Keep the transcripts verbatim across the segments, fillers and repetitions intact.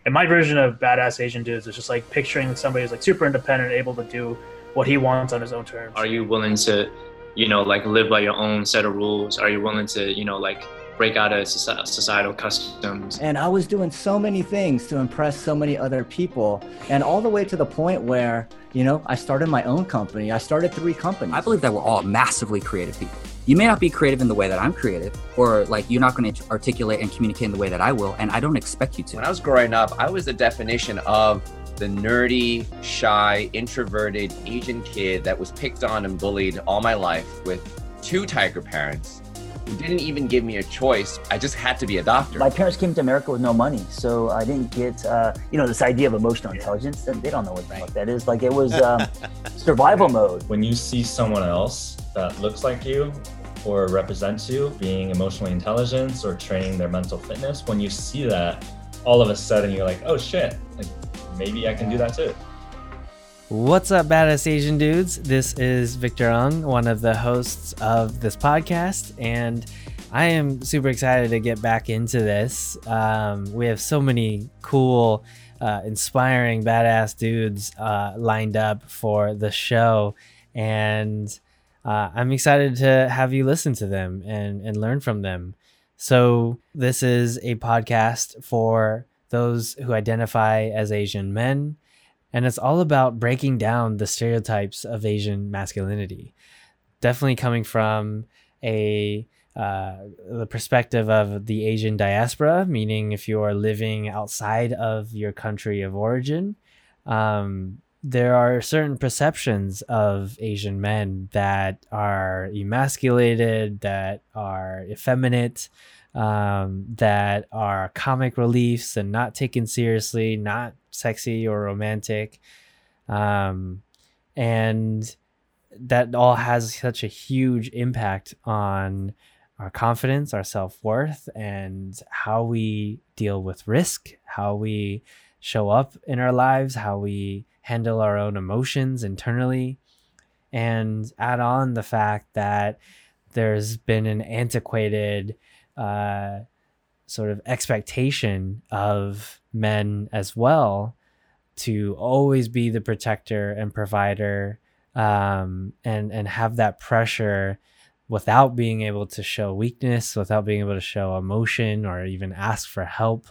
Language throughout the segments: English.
And my version of badass Asian dudes is just like picturing somebody who's like super independent, able to do what he wants on his own terms. Are you willing to, you know, like live by your own set of rules? Are you willing to, you know, like break out of societal customs? And I was doing so many things to impress so many other people, and all the way to the point where, you know, I started my own company. I started three companies. I believe that we're all massively creative people. You may not be creative in the way that I'm creative, or like you're not going to articulate and communicate in the way that I will, and I don't expect you to. When I was growing up, I was the definition of the nerdy, shy, introverted Asian kid that was picked on and bullied all my life with two tiger parents who didn't even give me a choice. I just had to be a doctor. My parents came to America with no money, so I didn't get, uh, you know, this idea of emotional intelligence. They don't know what the fuck that is. Like, it was um, survival mode. When you see someone else that looks like you or represents you being emotionally intelligent or training their mental fitness, when you see that, all of a sudden you're like, oh shit, like maybe I can do that too. What's up, badass Asian dudes? This is Victor Ung, one of the hosts of this podcast, and I am super excited to get back into this. Um, we have so many cool, uh, inspiring, badass dudes uh, lined up for the show, and uh, I'm excited to have you listen to them and, and learn from them. So this is a podcast for those who identify as Asian men, and it's all about breaking down the stereotypes of Asian masculinity. Definitely coming from a uh, the perspective of the Asian diaspora, meaning if you are living outside of your country of origin, um, there are certain perceptions of Asian men that are emasculated, that are effeminate, um, that are comic reliefs and not taken seriously, not sexy or romantic. Um, and that all has such a huge impact on our confidence, our self-worth, and how we deal with risk, how we show up in our lives, how we handle our own emotions internally, and add on the fact that there's been an antiquated uh, sort of expectation of men as well to always be the protector and provider, um, and, and have that pressure without being able to show weakness, without being able to show emotion or even ask for help.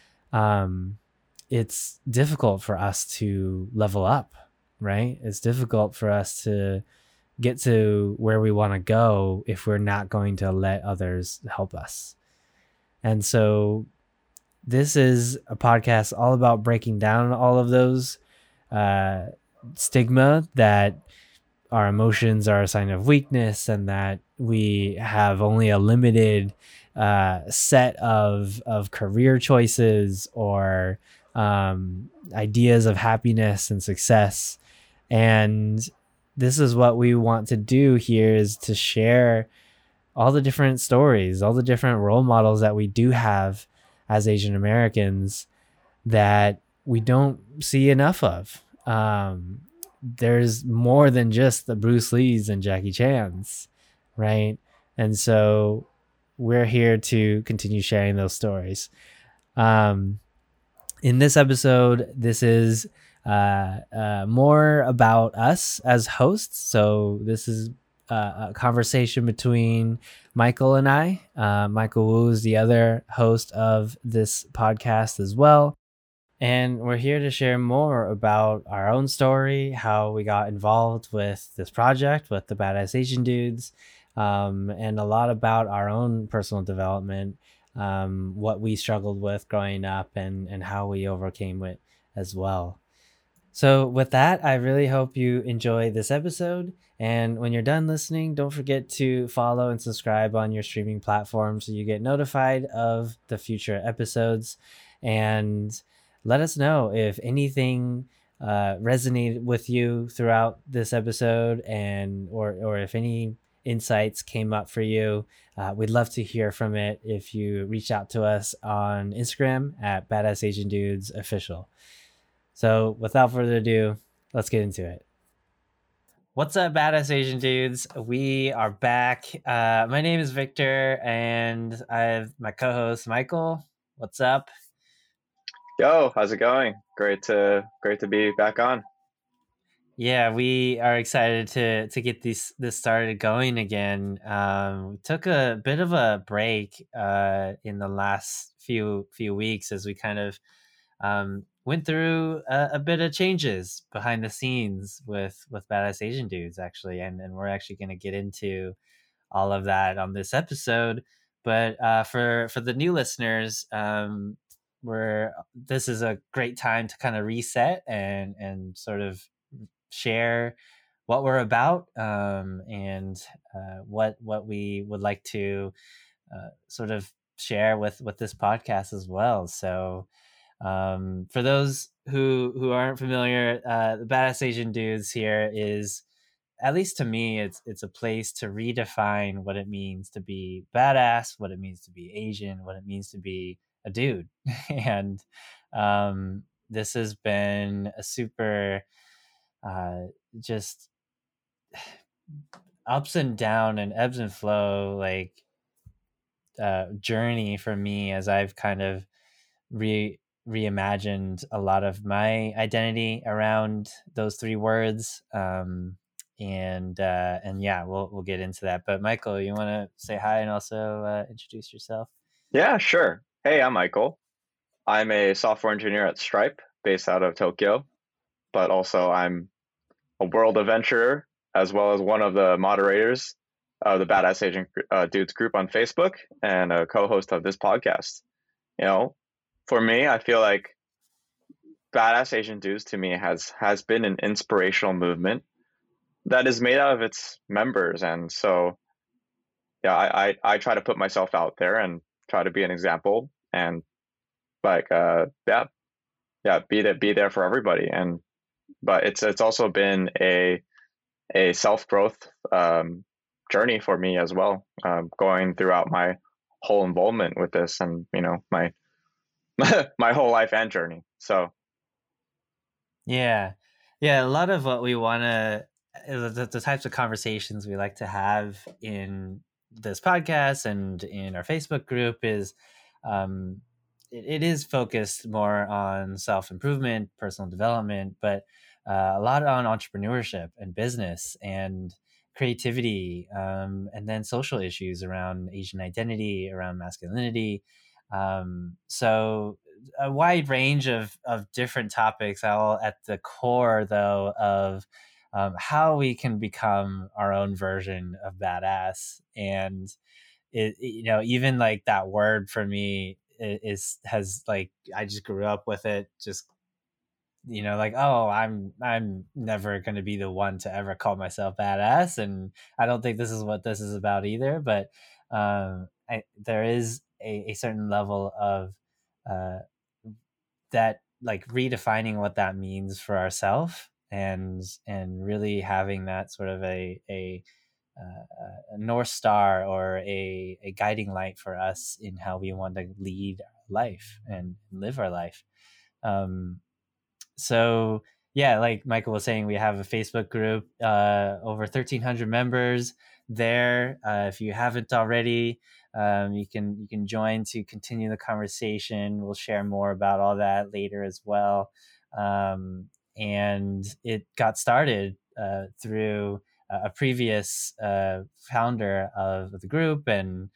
Um, it's difficult for us to level up, right? It's difficult for us to get to where we want to go if we're not going to let others help us. And so this is a podcast all about breaking down all of those uh, stigma that our emotions are a sign of weakness and that we have only a limited uh, set of, of career choices or um, ideas of happiness and success. And this is what we want to do here, is to share all the different stories, all the different role models that we do have as Asian Americans that we don't see enough of. Um, there's more than just the Bruce Lees and Jackie Chans, right? And so we're here to continue sharing those stories. Um, in this episode, this is uh, uh, more about us as hosts. So this is uh, a conversation between Michael and I. Uh, Michael Wu is the other host of this podcast as well. And we're here to share more about our own story, how we got involved with this project with the Badass Asian Dudes, um, and a lot about our own personal development, um, what we struggled with growing up, and, and how we overcame it as well. So with that, I really hope you enjoy this episode. And when you're done listening, don't forget to follow and subscribe on your streaming platform so you get notified of the future episodes. And let us know if anything uh, resonated with you throughout this episode, and or or if any insights came up for you. Uh, we'd love to hear from it if you reach out to us on Instagram at Badass Asian Dudes Official. So without further ado, let's get into it. What's up, Badass Asian Dudes? We are back. Uh, my name is Victor, and I have my co-host Michael. What's up? Yo, how's it going? Great to great to be back on. Yeah, we are excited to to get this this started going again. Um, we took a bit of a break uh, in the last few few weeks as we kind of um, went through a, a bit of changes behind the scenes with with Badass Asian Dudes, actually, and and we're actually going to get into all of that on this episode. But uh, for for the new listeners, um, we're this is a great time to kind of reset and and sort of share what we're about, um, and uh, what what we would like to uh, sort of share with with this podcast as well. So um, for those who who aren't familiar, uh, the Badass Asian Dudes here is, at least to me, it's it's a place to redefine what it means to be badass, what it means to be Asian, what it means to be a dude. And um, this has been a super uh, just ups and down and ebbs and flow like uh, journey for me as I've kind of re reimagined a lot of my identity around those three words. Um, and uh, and yeah, we'll we'll get into that. But Michael, you want to say hi and also uh, introduce yourself? Yeah, sure. Hey, I'm Michael. I'm a software engineer at Stripe, based out of Tokyo, but also I'm a world adventurer as well as one of the moderators of the Badass Asian uh, Dudes group on Facebook and a co-host of this podcast. You know, for me, I feel like Badass Asian Dudes to me has has been an inspirational movement that is made out of its members, and so yeah, I I, I try to put myself out there and try to be an example, and like uh yeah yeah be there be there for everybody. And but it's it's also been a a self growth um, journey for me as well, um, going throughout my whole involvement with this, and you know my my whole life and journey. So yeah, yeah, a lot of what we want to the, the types of conversations we like to have in this podcast and in our Facebook group is um, it, it is focused more on self-improvement, personal development, but uh, a lot on entrepreneurship and business and creativity, um, and then social issues around Asian identity, around masculinity. Um, so a wide range of, of different topics, all at the core, though, of um, how we can become our own version of badass. And it, you know, even like that word for me is has like I just grew up with it, just you know, like, oh, I'm I'm never going to be the one to ever call myself badass, and I don't think this is what this is about either. But um, I, there is a, a certain level of uh, that, like redefining what that means for ourselves, and and really having that sort of a a, uh, a north star or a, a guiding light for us in how we want to lead our life and live our life. Um, so yeah, like Michael was saying, we have a Facebook group, uh, over thirteen hundred members there. Uh, if you haven't already, um, you can you can join to continue the conversation. We'll share more about all that later as well. Um, and it got started uh, through a previous uh, founder of the group, and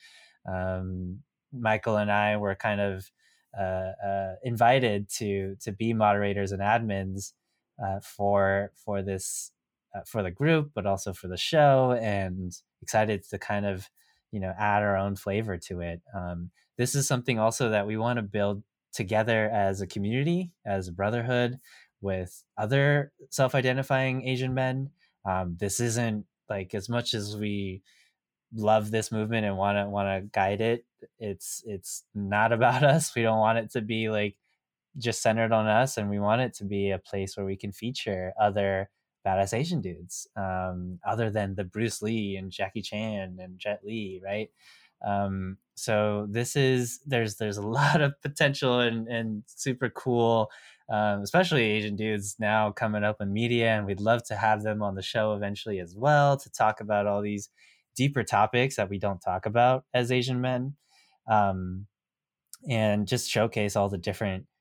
um, Michael and I were kind of uh, uh, invited to to be moderators and admins uh, for for this uh, for the group, but also for the show, and excited to kind of you know add our own flavor to it. Um, this is something also that we want to build together as a community, as a brotherhood with other self-identifying Asian men. Um, this isn't like, as much as we love this movement and want to want to guide it, it's it's not about us. We don't want it to be like just centered on us, and we want it to be a place where we can feature other badass Asian dudes, um, other than the Bruce Lee and Jackie Chan and Jet Li, right? Um, so this is there's there's a lot of potential and and super cool, um, especially Asian dudes now coming up in media, and we'd love to have them on the show eventually as well to talk about all these deeper topics that we don't talk about as Asian men, um, and just showcase all the different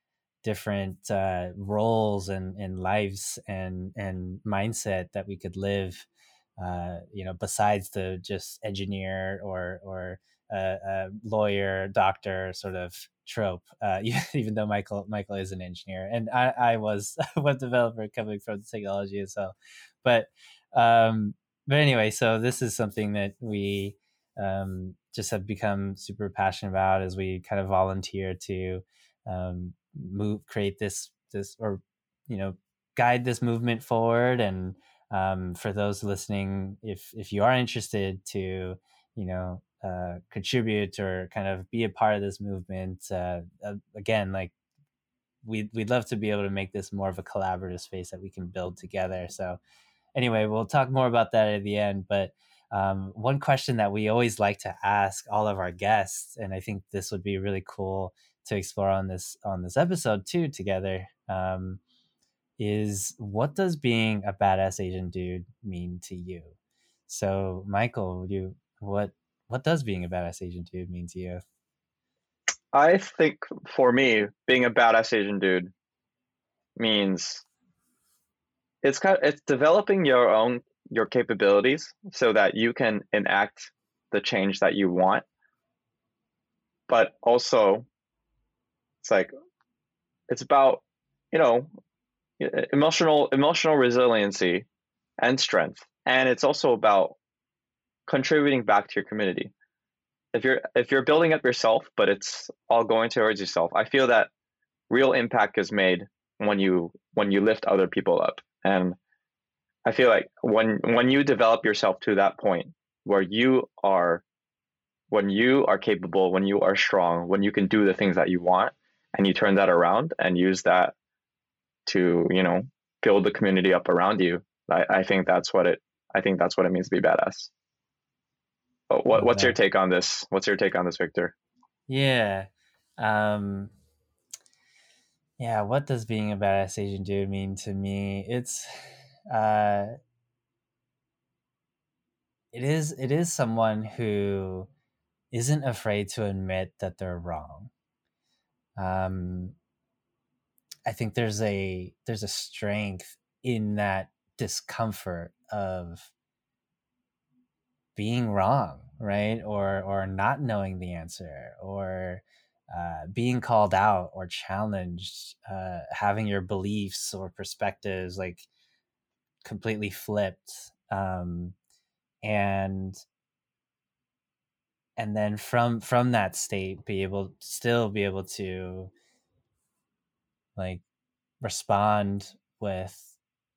different uh, roles and, and lives and and mindset that we could live, uh, you know, besides the just engineer or or uh, a lawyer, doctor sort of trope. Uh, even though Michael Michael is an engineer, and I, I was a web developer coming from technology as well. But um, but anyway, so this is something that we um, just have become super passionate about as we kind of volunteer to um, move, create this, this, or, you know, guide this movement forward. And um, for those listening, if, if you are interested to, you know, uh, contribute or kind of be a part of this movement, uh, uh, again, like we'd, we'd love to be able to make this more of a collaborative space that we can build together. So anyway, we'll talk more about that at the end, but Um, one question that we always like to ask all of our guests, and I think this would be really cool to explore on this on this episode too together, um, is what does being a badass Asian dude mean to you? So, Michael, would you what what does being a badass Asian dude mean to you? I think for me, being a badass Asian dude means it's kind of, it's developing your own your capabilities so that you can enact the change that you want. But also it's like it's about, you know, emotional emotional resiliency and strength. And it's also about contributing back to your community. If you're if you're building up yourself, but it's all going towards yourself, I feel that real impact is made when you when you lift other people up. And I feel like when when you develop yourself to that point where you are when you are capable, when you are strong, when you can do the things that you want, and you turn that around and use that to, you know, build the community up around you, I, I think that's what it I think that's what it means to be badass. But what what's your take on this? What's your take on this, Victor? Yeah. Um yeah, what does being a badass Asian dude mean to me? It's uh it is it is someone who isn't afraid to admit that they're wrong. Um I think there's a there's a strength in that discomfort of being wrong, right? Or or not knowing the answer, or uh, being called out or challenged, uh, having your beliefs or perspectives like completely flipped, um, and and then from from that state, be able still be able to like respond with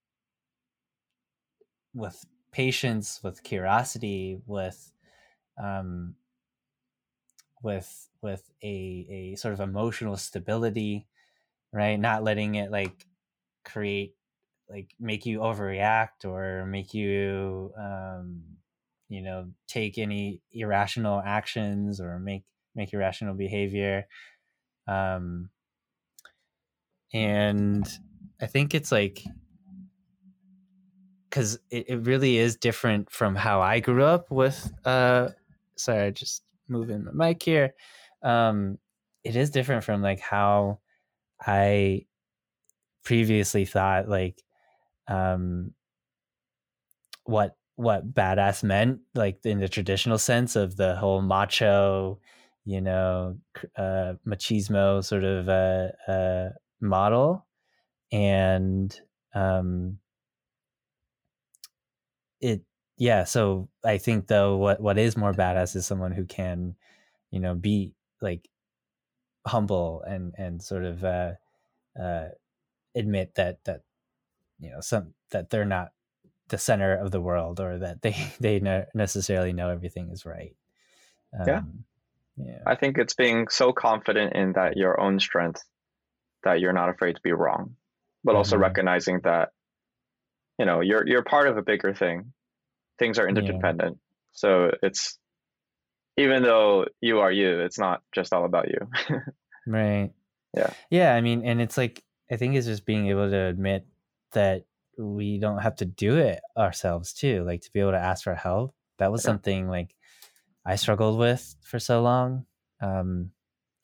with patience, with curiosity, with um, with with a a sort of emotional stability, right? Not letting it like create like make you overreact or make you um, you know take any irrational actions or make make irrational behavior. Um, and I think it's like because it, it really is different from how I grew up with uh sorry, I just moving my mic here. Um it is different from like how I previously thought like um what what badass meant, like in the traditional sense of the whole macho, you know, uh machismo sort of uh, uh model. And um it yeah so I think though what what is more badass is someone who can, you know, be like humble and and sort of uh uh admit that that you know some that they're not the center of the world, or that they they ne- necessarily know everything is right. um, yeah yeah I think it's being so confident in that your own strength that you're not afraid to be wrong, but also Mhm. recognizing that, you know, you're you're part of a bigger thing. Things are interdependent. Yeah. So it's, even though you are you, it's not just all about you. Right. Yeah. Yeah. I mean, and it's like, I think it's just being able to admit that we don't have to do it ourselves too. Like to be able to ask for help. That was yeah. something like I struggled with for so long. Um,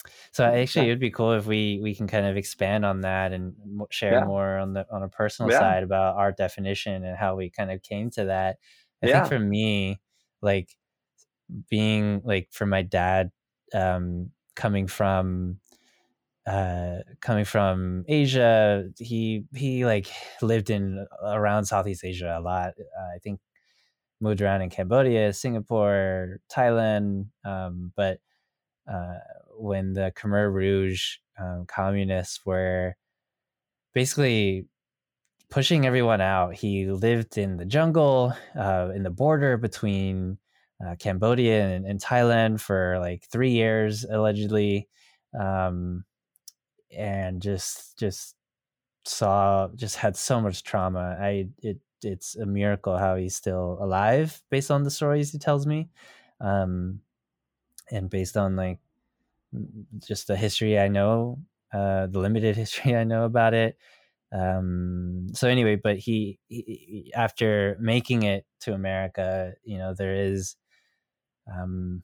So actually, yeah. It'd be cool if we we can kind of expand on that and share yeah. more on the on a personal yeah. side about our definition and how we kind of came to that. I yeah. think for me, like being like for my dad, um, coming from uh, coming from Asia, he he like lived in around Southeast Asia a lot. Uh, I think moved around in Cambodia, Singapore, Thailand, um, but. Uh, when the Khmer Rouge um, communists were basically pushing everyone out. He lived in the jungle, uh, in the border between uh, Cambodia and, and Thailand for like three years, allegedly, um, and just just saw just had so much trauma. I it it's a miracle how he's still alive, based on the stories he tells me, um, and based on like. Just the history I know, uh, the limited history I know about it. Um, so anyway, but he, he, after making it to America, you know, there is, um,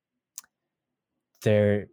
there,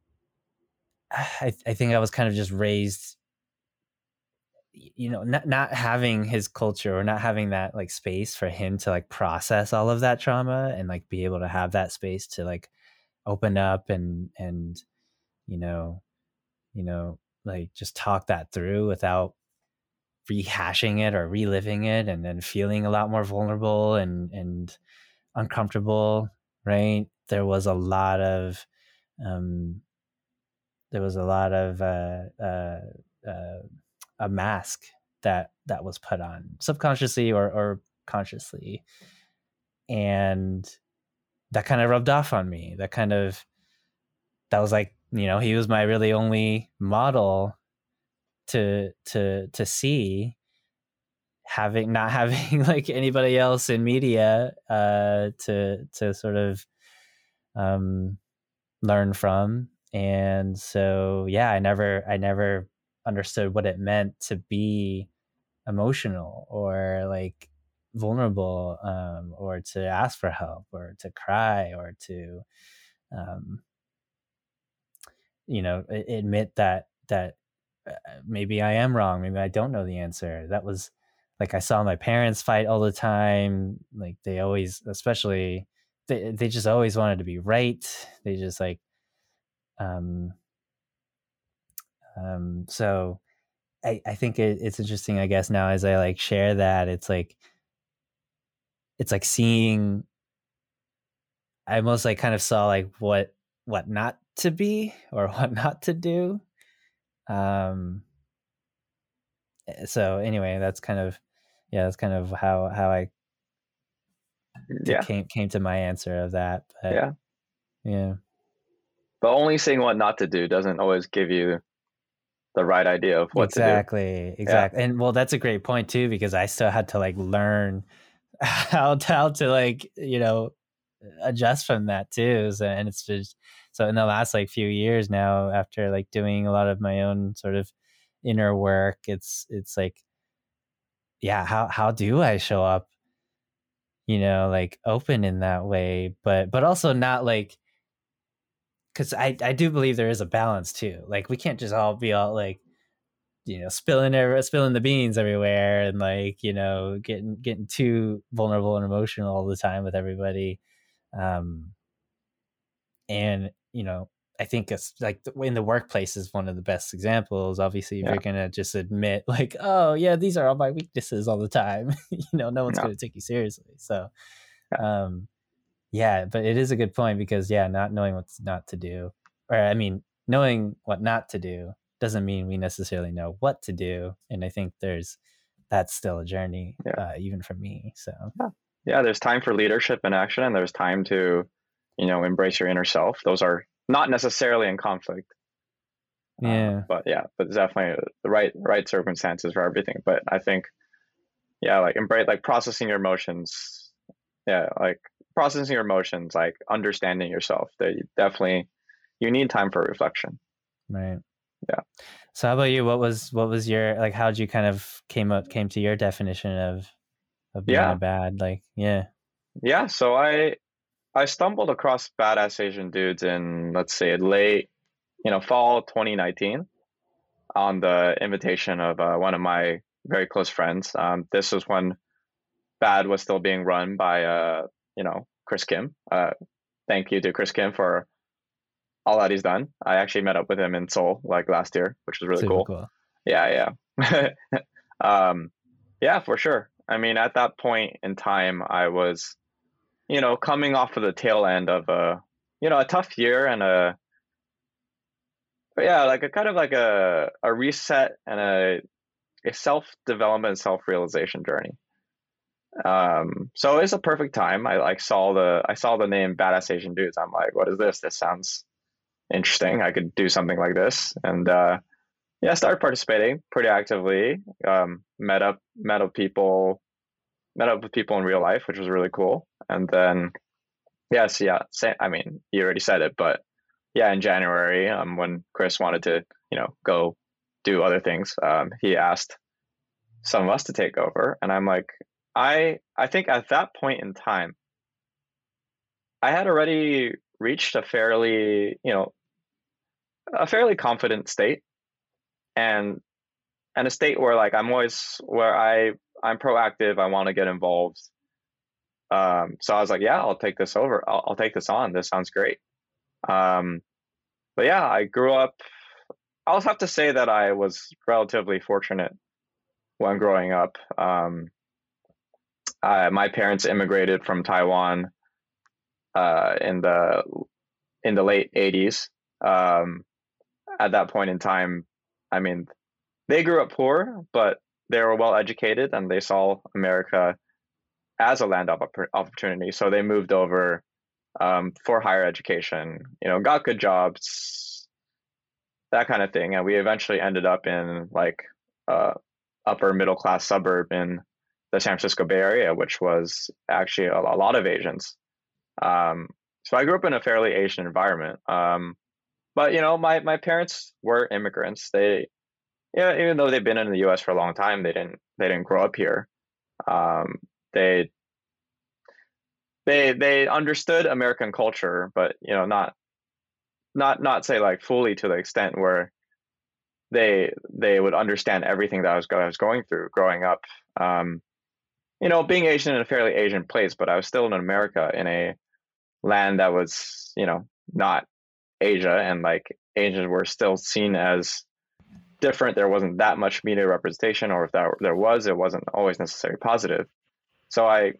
I, I think I was kind of just raised, you know, not, not having his culture or not having that like space for him to like process all of that trauma and like be able to have that space to like open up and, and, you know, you know, like just talk that through without rehashing it or reliving it and then feeling a lot more vulnerable and, and uncomfortable. Right. There was a lot of, um, there was a lot of, uh, uh, uh, a mask that, that was put on subconsciously or, or consciously. And that kind of rubbed off on me. That kind of, that was like, you know, he was my really only model to to to see, having not having like anybody else in media uh, to to sort of um, learn from, and so yeah, I never I never understood what it meant to be emotional or like vulnerable, um, or to ask for help or to cry or to. Um, you know, admit that, that maybe I am wrong. Maybe I don't know the answer. That was like, I saw my parents fight all the time. Like they always, especially they, they just always wanted to be right. They just like, um, um, so I, I think it, it's interesting, I guess now as I like share that, it's like, it's like seeing, I almost like kind of saw like what, what not to be or what not to do. Um, so anyway, that's kind of, yeah, that's kind of how, how I yeah. came, came to my answer of that. But, yeah. Yeah. But only saying what not to do doesn't always give you the right idea of what exactly, to do. Exactly. Exactly. Yeah. And well, that's a great point too, because I still had to like learn how to, how to like, you know, adjust from that too. So, and it's just, so in the last like few years now, after like doing a lot of my own sort of inner work, it's, it's like, yeah, how, how do I show up, you know, like open in that way, but, but also not like, cause I, I do believe there is a balance too. Like we can't just all be all like, you know, spilling every, spilling the beans everywhere and like, you know, getting, getting too vulnerable and emotional all the time with everybody. Um, and, you know, I think it's like in the workplace is one of the best examples. Obviously, if yeah. you're going to just admit like, oh yeah, these are all my weaknesses all the time, you know, no one's no. going to take you seriously. So, yeah. um, yeah, but it is a good point because yeah, not knowing what's not to do, or I mean, knowing what not to do doesn't mean we necessarily know what to do. And I think there's, that's still a journey, yeah. uh, even for me. So yeah. yeah, there's time for leadership and action, and there's time to, you know, embrace your inner self. Those are not necessarily in conflict. Yeah. Uh, but yeah, but it's definitely the right, right circumstances for everything. But I think, yeah, like embrace, like processing your emotions. Yeah. Like processing your emotions, like understanding yourself. That you definitely, you need time for reflection. Right. Yeah. So how about you? What was, what was your, like, how'd you kind of came up, came to your definition of, of being yeah. a bad, like, yeah. Yeah. So I, I stumbled across Badass Asian Dudes in, let's say, late you know, fall twenty nineteen on the invitation of uh, one of my very close friends. Um, this was when Bad was still being run by, uh, you know, Chris Kim. Uh, thank you to Chris Kim for all that he's done. I actually met up with him in Seoul like last year, which was really Super cool. cool. Yeah, yeah. um, yeah, for sure. I mean, at that point in time, I was, you know, coming off of the tail end of a, you know, a tough year and a, but yeah, like a kind of like a, a reset and a, a self-development, self-realization journey. Um, so it's a perfect time. I like saw the, I saw the name Badass Asian Dudes. I'm like, what is this? This sounds interesting. I could do something like this. And, uh, yeah, I started participating pretty actively. Um, met up, met up people, met up with people in real life, which was really cool. And then, yes, yeah, say, I mean, you already said it, but yeah, in January, um, when Chris wanted to, you know, go do other things, um, he asked some of us to take over, and I'm like, I, I think at that point in time, I had already reached a fairly, you know, a fairly confident state. And and a state where like I'm always where I I'm proactive. I want to get involved. Um, so I was like, yeah, I'll take this over. I'll, I'll take this on. This sounds great. Um, but yeah, I grew up. I also have to say that I was relatively fortunate when growing up. Um, I, my parents immigrated from Taiwan uh, in the in the late eighties. Um, at that point in time, I mean, they grew up poor, but they were well educated and they saw America as a land of opportunity. So they moved over um, for higher education, you know, got good jobs, that kind of thing. And we eventually ended up in like uh, upper middle class suburb in the San Francisco Bay Area, which was actually a, a lot of Asians. Um, so I grew up in a fairly Asian environment. Um, But you know, my, my parents were immigrants. They, yeah, even though they've been in the U S for a long time, they didn't they didn't grow up here. Um, they they they understood American culture, but you know, not not not say like fully to the extent where they they would understand everything that I was I was going through growing up. Um, you know, being Asian in a fairly Asian place, but I was still in America in a land that was, you know, not Asia, and like Asians were still seen as different. There wasn't that much media representation, or if that there was, it wasn't always necessarily positive. So I,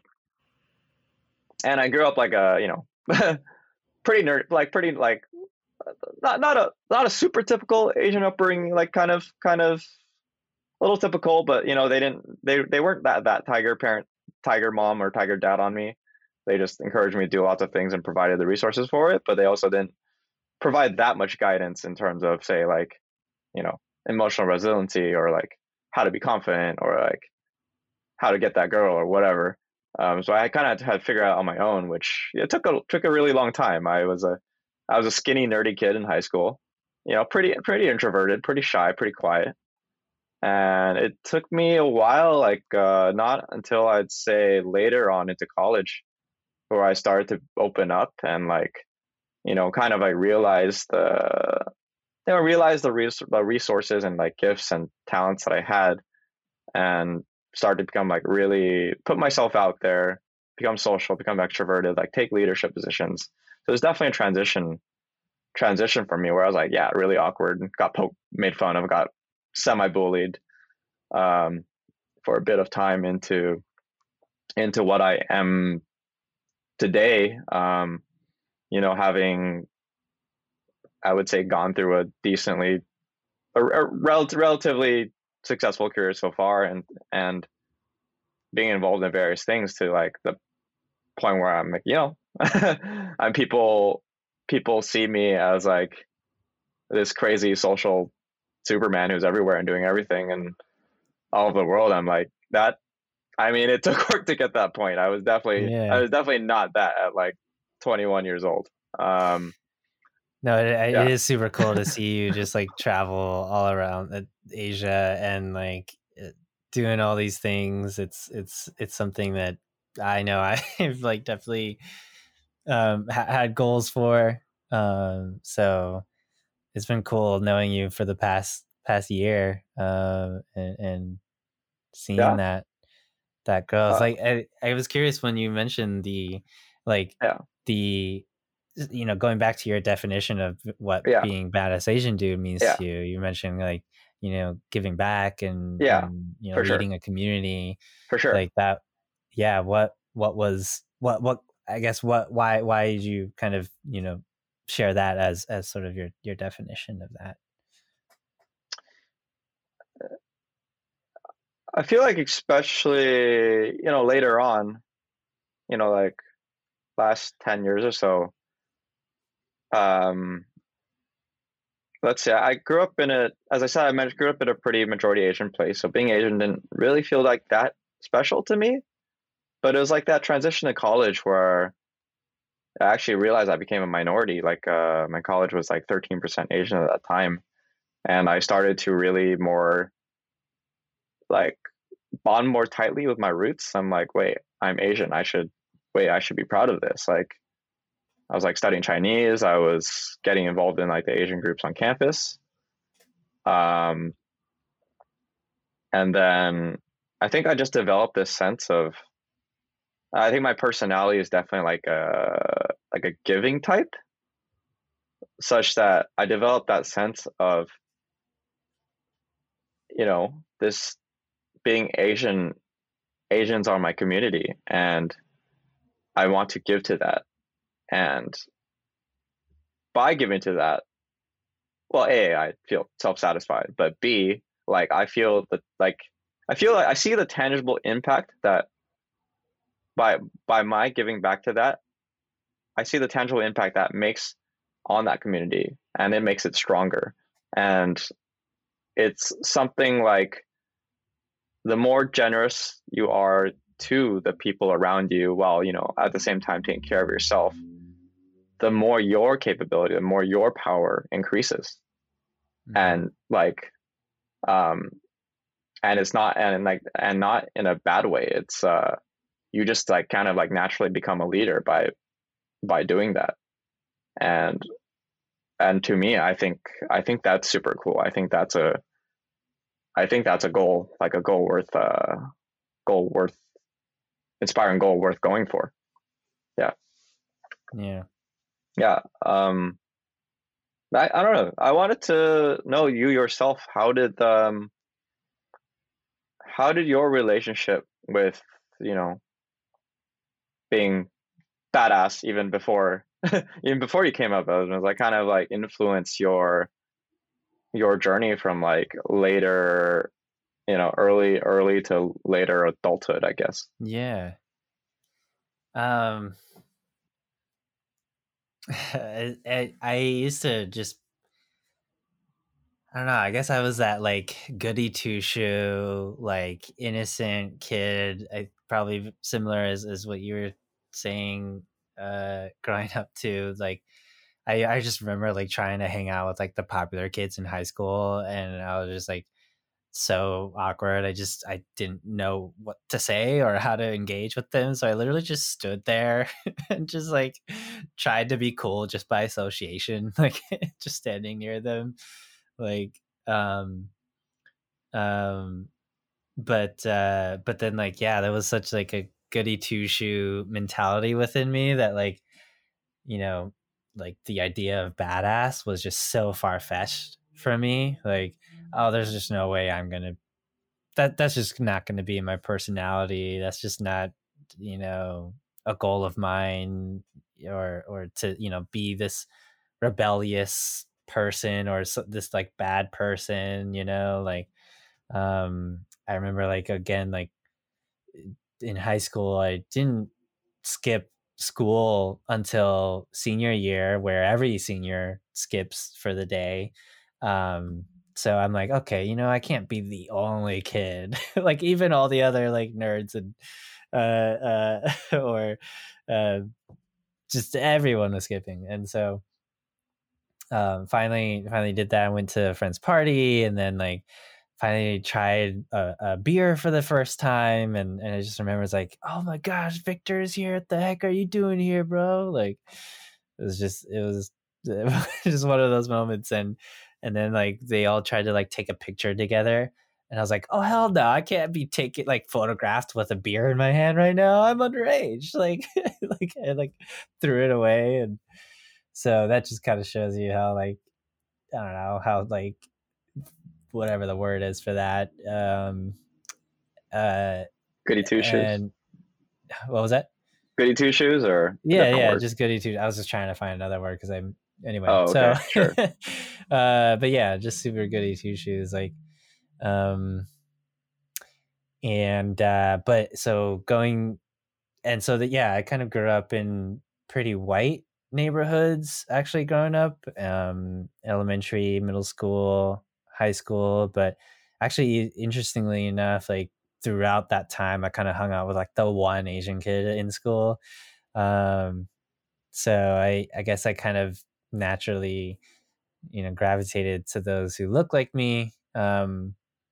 and I grew up like a, you know, pretty nerd, like pretty like not not a not a super typical Asian upbringing, like kind of kind of a little typical, but you know, they didn't they they weren't that that tiger parent, tiger mom or tiger dad on me. They just encouraged me to do lots of things and provided the resources for it, but they also didn't provide that much guidance in terms of, say, like, you know, emotional resiliency or like how to be confident or like how to get that girl or whatever. Um, so I kind of had to figure out on my own, which it took a took a really long time. I was a I was a skinny, nerdy kid in high school, you know, pretty pretty introverted, pretty shy, pretty quiet, and it took me a while, like uh, not until I'd say later on into college, where I started to open up and like, you know, kind of I realized the, you know, realized the, res- the resources and like gifts and talents that I had, and started to become like really put myself out there, become social, become extroverted, like take leadership positions. So there's definitely a transition, transition for me where I was like, yeah, really awkward, got poked, made fun of, got semi-bullied um, for a bit of time into, into what I am today. Um, you know, having, I would say, gone through a decently, a, a rel- relatively successful career so far, and and being involved in various things to like the point where I'm like, you know, and people people see me as like this crazy social Superman who's everywhere and doing everything and all over the world. I'm like that. I mean, it took work to get that point. I was definitely, Yeah. I was definitely not that at like twenty-one years old. Um, No, it, Yeah. it is super cool to see you just like travel all around uh, Asia and like uh, doing all these things. It's it's it's something that I know I've like definitely um, ha- had goals for. Um, so it's been cool knowing you for the past past year, uh, and, and seeing Yeah. that that growth. Uh, like I, I was curious when you mentioned the like Yeah. the you know, going back to your definition of what Yeah. being badass Asian dude means Yeah. to you. You mentioned like, you know, giving back and, Yeah, and you know, for sure. leading a community For sure. like that. Yeah. What what was what what I guess what why why did you kind of, you know, share that as as sort of your your definition of that? I feel like especially, you know, later on, you know, like last ten years or so, um, let's say I grew up in a, as I said, I meant- grew up in a pretty majority Asian place. So being Asian didn't really feel like that special to me. But it was like that transition to college where I actually realized I became a minority. Like uh, my college was like thirteen percent Asian at that time. And I started to really more like bond more tightly with my roots. I'm like, wait, I'm Asian. I should, wait, I should be proud of this. Like, I was like studying Chinese. I was getting involved in like the Asian groups on campus. Um, and then I think I just developed this sense of, I think my personality is definitely like a, like a giving type, such that I developed that sense of, you know, this being Asian, Asians are my community and I want to give to that. And by giving to that, well, A, I feel self-satisfied, but B, like I feel that like I feel like I see the tangible impact that by by my giving back to that, I see the tangible impact that makes on that community, and it makes it stronger. And it's something like the more generous you are to the people around you, while, you know, at the same time taking care of yourself, the more your capability, the more your power increases. Mm-hmm. And like, um, and it's not, and like, and not in a bad way. It's, uh, you just like kind of like naturally become a leader by, by doing that. And, and to me, I think, I think that's super cool. I think that's a, I think that's a goal, like a goal worth, uh, goal worth, inspiring goal worth going for. Yeah. Yeah. Yeah. Um, I, I don't know. I wanted to know you yourself. How did, um, how did your relationship with, you know, being badass even before, even before you came up, was like kind of like influence your, your journey from like later, you know, early, early to later adulthood, I guess. Yeah. Um, I, I, I used to just, I don't know, I guess I was that like goody two shoe, like innocent kid. I probably similar as, as what you were saying, uh, growing up too. Like, I, I just remember like trying to hang out with like the popular kids in high school, and I was just like so awkward. I just I didn't know what to say or how to engage with them, so I literally just stood there and just like tried to be cool just by association, like just standing near them, like um um but uh but then like yeah, there was such like a goody two shoe mentality within me that like, you know, like the idea of badass was just so far-fetched for me. Like, oh, there's just no way I'm gonna that that's just not gonna be my personality. That's just not, you know, a goal of mine, or or to, you know, be this rebellious person or so, this like bad person, you know. Like um I remember like again like in high school I didn't skip school until senior year, where every senior skips for the day. Um, so I'm like, okay, you know, I can't be the only kid. Like even all the other like nerds and uh, uh, or uh, just everyone was skipping, and so um, finally, finally did that. I went to a friend's party, and then like finally tried a, a beer for the first time, and, and I just remember it's like, oh my gosh, Victor's here. What the heck are you doing here, bro? Like it was just, it was just one of those moments. And and then like they all tried to like take a picture together, and I was like, oh hell no, I can't be taking like photographed with a beer in my hand right now. I'm underage. Like like I like threw it away. And so that just kind of shows you how like I don't know how like whatever the word is for that. Um uh Goody two shoes. And what was that? Goody two shoes or yeah yeah word? Just goody two. I was just trying to find another word because I'm anyway. Oh, okay. So Sure. uh but yeah, just super goody two shoes. Like um and uh but so going and so that yeah I kind of grew up in pretty white neighborhoods actually growing up, um elementary, middle school, high school. But actually interestingly enough, like throughout that time I kind of hung out with like the one Asian kid in school. um so I I guess I kind of naturally you know gravitated to those who look like me. um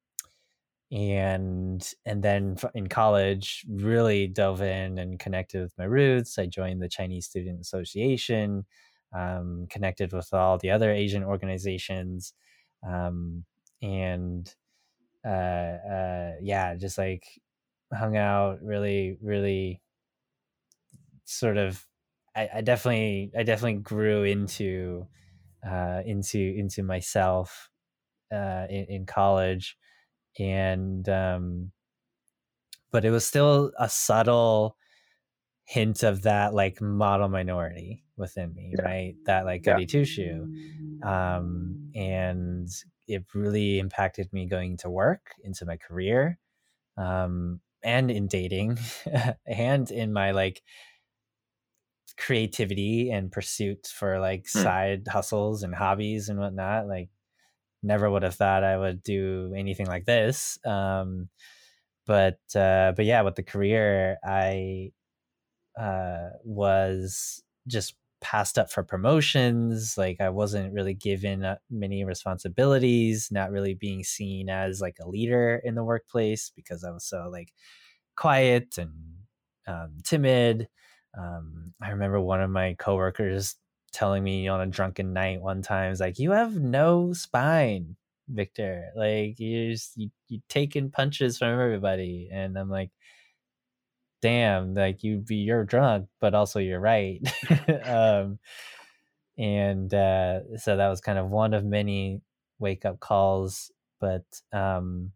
and and then in college really dove in and connected with my roots. I joined the Chinese Student Association, um, connected with all the other Asian organizations, um, and uh, uh, yeah, just like hung out. Really, really, sort of. I, I definitely, I definitely grew into uh, into into myself uh, in, in college. And um but it was still a subtle hint of that like model minority within me, yeah. right? That like goody yeah. two shoe. Um and it really impacted me going to work, into my career, um and in dating and in my like creativity and pursuit for like mm. side hustles and hobbies and whatnot. Like never would have thought I would do anything like this. Um, but, uh, but yeah, with the career, I, uh, was just passed up for promotions. Like I wasn't really given uh, many responsibilities, not really being seen as like a leader in the workplace because I was so like quiet and, um, timid. Um, I remember one of my coworkers telling me on a drunken night one time, is like, you have no spine, Victor. Like you just you you taking punches from everybody. And I'm like, damn, like you be you're drunk, but also you're right. um, and uh, so that was kind of one of many wake up calls. But um,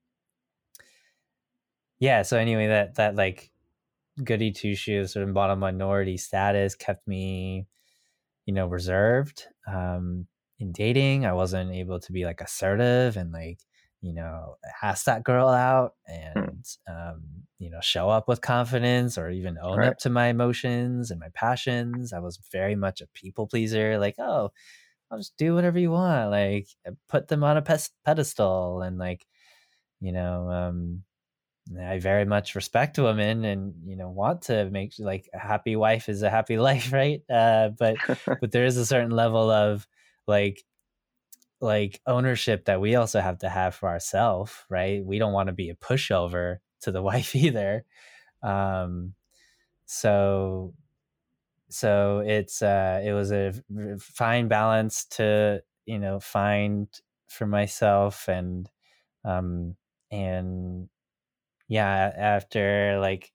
yeah, so anyway, that that like goody two shoes sort of bottom minority status kept me, you know, reserved. Um, in dating, I wasn't able to be like assertive and like, you know, ask that girl out and, um, you know, show up with confidence or even own right. up to my emotions and my passions. I was very much a people pleaser. Like, oh, I'll just do whatever you want. Like put them on a pes- pedestal and like, you know, um, I very much respect women and, you know, want to make like a happy wife is a happy life. Right. Uh, but, but there is a certain level of like, like ownership that we also have to have for ourselves. Right. We don't want to be a pushover to the wife either. Um, so, so it's, uh, it was a fine balance to, you know, find for myself and, um, and, yeah, after like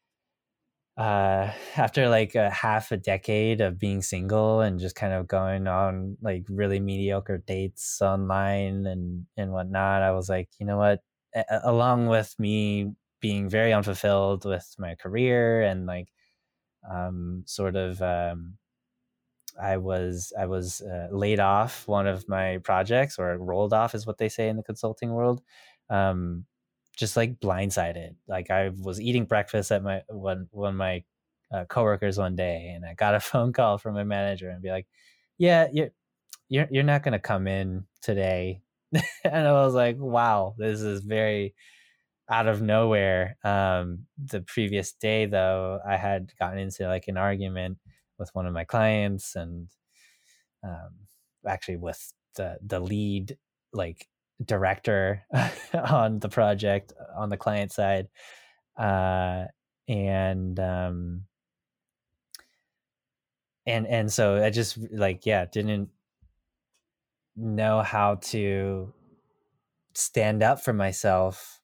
uh after like a half a decade of being single and just kind of going on like really mediocre dates online and and whatnot, I was like, you know what, a- along with me being very unfulfilled with my career and like um sort of um I was I was uh, laid off one of my projects, or rolled off is what they say in the consulting world. um just like blindsided. Like I was eating breakfast at my one one of my uh, coworkers one day, and I got a phone call from my manager and be like, "Yeah, you're you're you're not gonna come in today." And I was like, "Wow, this is very out of nowhere." Um, the previous day, though, I had gotten into like an argument with one of my clients, and um, actually with the the lead like director on the project on the client side, uh and um and and so I just like yeah didn't know how to stand up for myself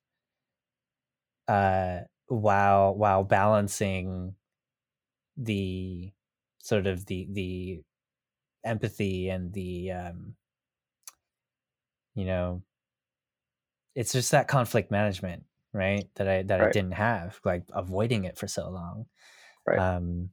uh while while balancing the sort of the the empathy and the um you know it's just that conflict management, right, that I that Right. I didn't have, like avoiding it for so long. Right. um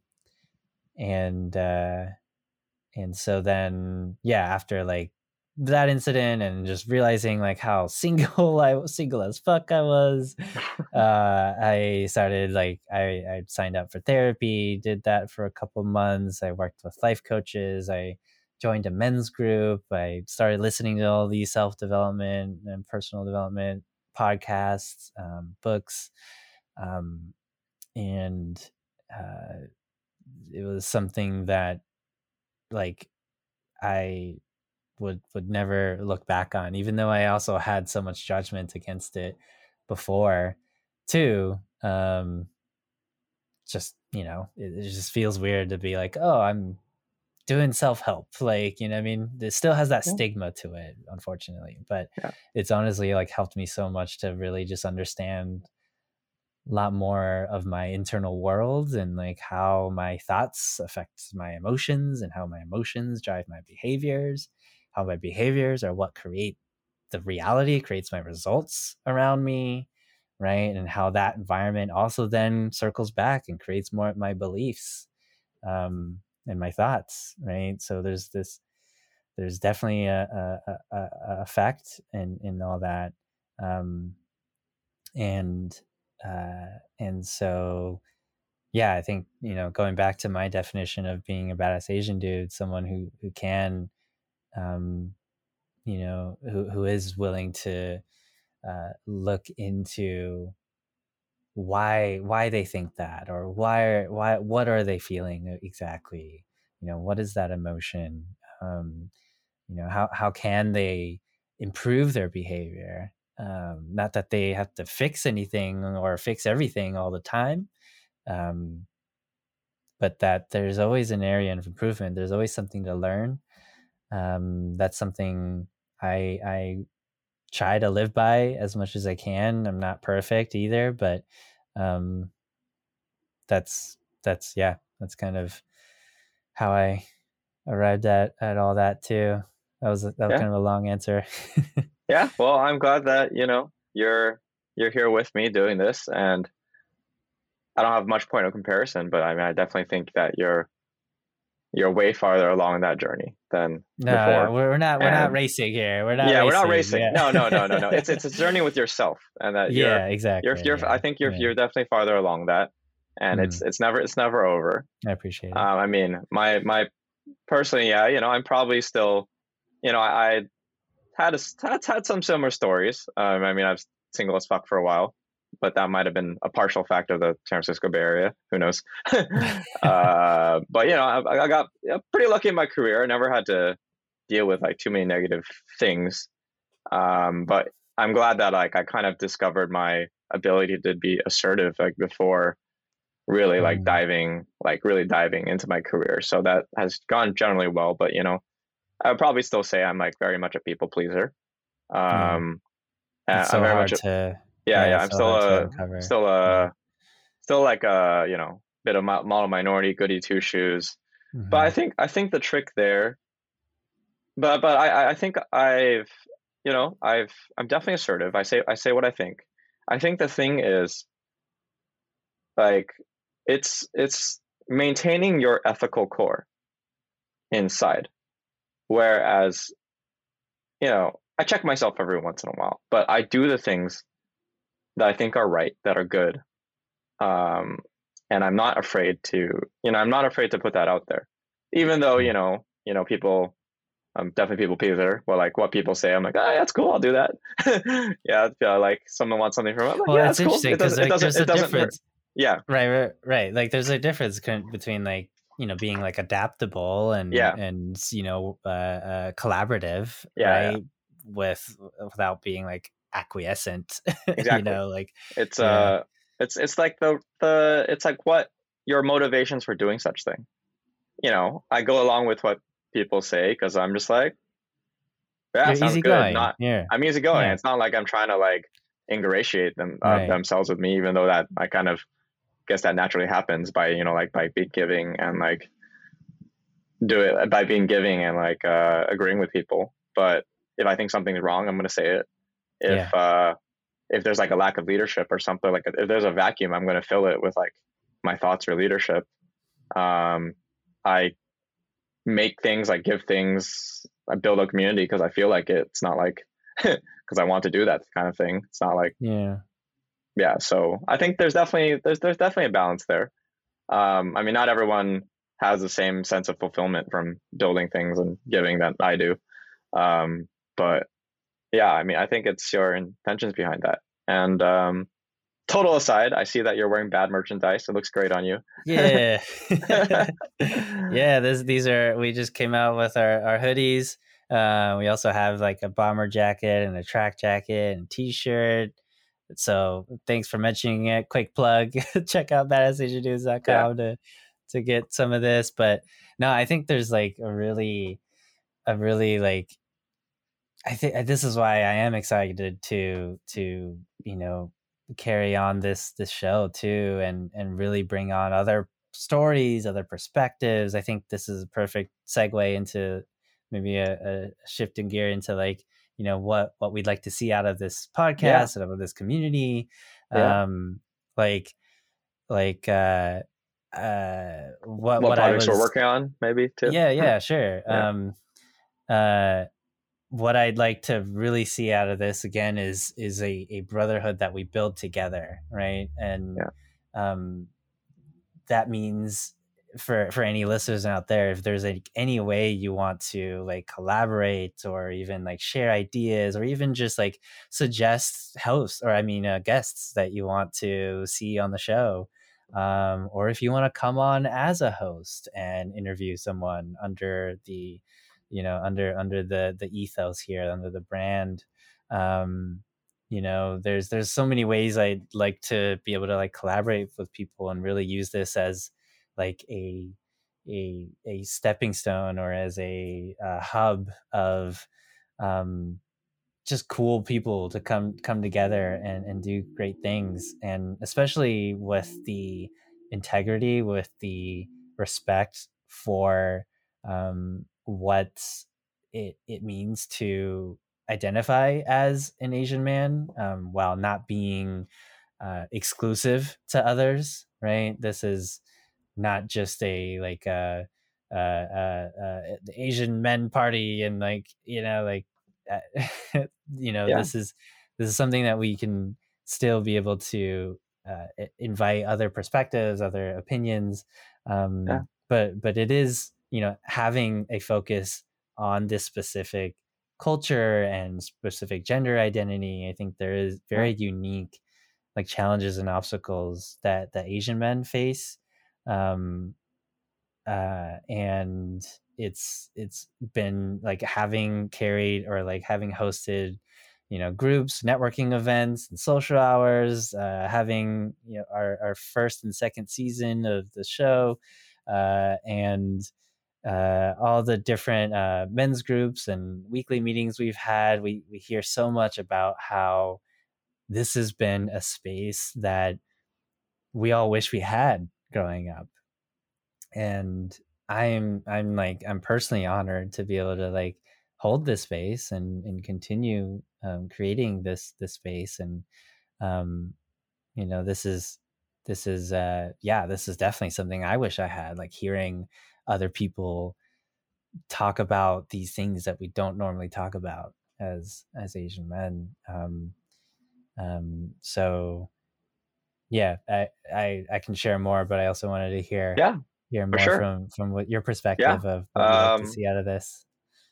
and uh and so then yeah after like that incident and just realizing like how single I was single as fuck I was, uh I started like I I signed up for therapy, did that for a couple months. I worked with life coaches. I joined a men's group. I started listening to all these self-development and personal development podcasts, um, books, um, and uh, it was something that like I would would never look back on, even though I also had so much judgment against it before too. Um, just, you know, it, it just feels weird to be like, oh, I'm doing self-help. Like, you know what I mean? It still has that Yeah. stigma to it, unfortunately. But Yeah. it's honestly like helped me so much to really just understand a lot more of my internal world and like how my thoughts affect my emotions and how my emotions drive my behaviors, how my behaviors are what create the reality, creates my results around me, right? And how that environment also then circles back and creates more of my beliefs um, and my thoughts, right? So there's this, there's definitely a, a, a, a effect in, in all that. Um, and uh, and so yeah, I think, you know, going back to my definition of being a badass Asian dude, someone who who can um, you know, who who is willing to uh, look into why why they think that, or why why what are they feeling exactly, you know, what is that emotion, um, you know, how how can they improve their behavior, um, not that they have to fix anything or fix everything all the time, um, but that there's always an area of improvement, there's always something to learn. Um, that's something I I try to live by as much as I can. I'm not perfect either, but um, that's that's yeah, that's kind of how I arrived at at all that too. That was that was Yeah. kind of a long answer. Yeah, well, I'm glad that, you know, you're you're here with me doing this, and I don't have much point of comparison, but I mean, I definitely think that you're you're way farther along that journey than No, before. no, we're not. We're not And- racing here. We're not. yeah, racing. we're not racing. Yeah. No, no, no, no, no. It's it's a journey with yourself, and that you're, yeah, exactly. you're you're. yeah, I think you're yeah. you're definitely farther along that, and Mm. it's it's never it's never over. I appreciate it. Um, I mean, my my personally, yeah, you know, I'm probably still, you know, I, I had a, had had some similar stories. Um, I mean, I was single as fuck for a while, but that might have been a partial fact of the San Francisco Bay Area. Who knows? uh, but you know, I, I got yeah, pretty lucky in my career. I never had to deal with like too many negative things. Um, but I'm glad that like I kind of discovered my ability to be assertive like before really like Mm. diving like really diving into my career. So that has gone generally well. But you know, I would probably still say I'm like very much a people pleaser. Um, and It's so I'm very hard much a, to. yeah, yeah. it's I'm so still hard to a uncover. still a still like a you know bit of mo- model minority, goody two shoes. Mhm. But I think I think the trick there. But but I I think I've you know I've I'm definitely assertive. I say I say what I think. I think the thing is like it's it's maintaining your ethical core inside. Whereas you know I check myself every once in a while, but I do the things that I think are right, that are good. Um, and I'm not afraid to, you know, I'm not afraid to put that out there, even though, you know, you know, people, I'm definitely people pleaser. Well, like what people say, I'm like, oh, that's cool. I'll do that. yeah. Yeah. Like someone wants something from me. I'm like, Well, yeah, it's that's cool. interesting It because doesn't, it like, doesn't, there's it a doesn't hurt. difference. Yeah. Right, right, right. Like there's a difference con- between like, you know, being like adaptable and Yeah. and you know uh, uh collaborative, Yeah, right? With without being like acquiescent. Exactly. You know, like It's, Yeah. uh, it's, it's like the, the, it's like what your motivations for doing such thing. you know, I go along with what people say because I'm just like, yeah, You're sounds good. easygoing. Not, Yeah. I'm easygoing. Yeah. It's not like I'm trying to like ingratiate them uh, Right. themselves with me, even though that I kind of guess that naturally happens by, you know, like by be giving and like do it by being giving and like uh, agreeing with people. But if I think something's wrong, I'm going to say it. If, Yeah. uh, if there's like a lack of leadership or something, like if there's a vacuum, I'm going to fill it with like my thoughts or leadership. Um, I make things, like give things, I build a community because I feel like it. It's not like because I want to do that kind of thing. It's not like, Yeah. yeah. So I think there's definitely there's there's definitely a balance there. Um, I mean, not everyone has the same sense of fulfillment from building things and giving that I do. Um, but yeah, I mean, I think it's your intentions behind that. And um, total aside, I see that you're wearing bad merchandise. It looks great on you. Yeah. Yeah. This, these are, we just came out with our, our hoodies. Uh, we also have like a bomber jacket and a track jacket and t-shirt. So thanks for mentioning it. Quick plug. Check out badass asian dudes dot com yeah. to, to get some of this. But no, I think there's like a really, a really like, I think this is why I am excited to, to, you know, carry on this, this show too, and, and really bring on other stories, other perspectives. I think this is a perfect segue into maybe a, a shift in gear into like, you know, what, what we'd like to see out of this podcast yeah. and out of this community. Yeah. Um, like, like, uh, uh, what, what, what projects I was, we're working on maybe too. Yeah. Yeah, sure. Yeah. Um, uh, what I'd like to really see out of this again is is a, a brotherhood that we build together, right? And yeah. um, that means for for any listeners out there, if there's a, any way you want to like collaborate or even like share ideas or even just like suggest hosts or I mean uh, guests that you want to see on the show, um, or if you want to come on as a host and interview someone under the you know, under, under the, the ethos here, under the brand, um, you know, there's, there's so many ways I'd like to be able to like collaborate with people and really use this as like a, a, a stepping stone or as a, a hub of, um, just cool people to come, come together and, and do great things. And especially with the integrity, with the respect for, um, what it, it means to identify as an Asian man, um, while not being uh, exclusive to others, right? This is not just a like uh, uh, uh, uh, the Asian men party and like, you know, like, uh, you know, yeah. this is, this is something that we can still be able to uh, invite other perspectives, other opinions. Um, yeah. But, but it is, you know, having a focus on this specific culture and specific gender identity. I think there is very yeah. unique like challenges and obstacles that the Asian men face. Um, uh, and it's, it's been like having carried or like having hosted, you know, groups, networking events and social hours, uh, having, you know, our, our first and second season of the show, uh, and, uh, all the different, uh, men's groups and weekly meetings we've had. We, we hear so much about how this has been a space that we all wish we had growing up. And I'm, I'm like, I'm personally honored to be able to like hold this space and, and continue, um, creating this, this space. And, um, you know, this is, this is, uh, yeah, this is definitely something I wish I had, like hearing other people talk about these things that we don't normally talk about as, as Asian men. Um, um, so yeah, I, I, I can share more, but I also wanted to hear, yeah, hear more sure. from, from what your perspective yeah. of what you'd um, like to see out of this.